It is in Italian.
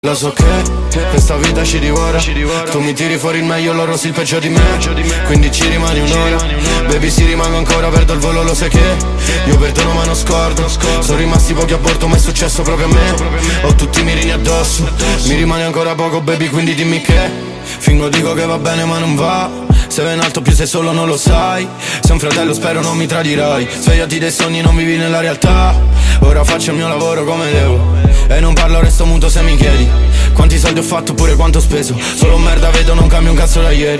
Lo so che questa vita ci divora. Tu mi tiri fuori il meglio, loro sì il peggio di me. Quindi ci rimani un'ora. Baby si rimango ancora, perdo il volo, lo sai che io perdono ma non scordo. Sono rimasti pochi a bordo ma è successo proprio a me. Ho tutti i mirini addosso. Mi rimane ancora poco baby, quindi dimmi che fingo dico che va bene ma non va. Se vai in alto più sei solo non lo sai. Sei un fratello spero non mi tradirai. Svegliati dai sogni non vivi nella realtà. Ora faccio il mio lavoro come devo e non parlo resto muto se mi chiedi quanti soldi ho fatto oppure quanto ho speso. Solo merda vedo non cambio un cazzo da ieri.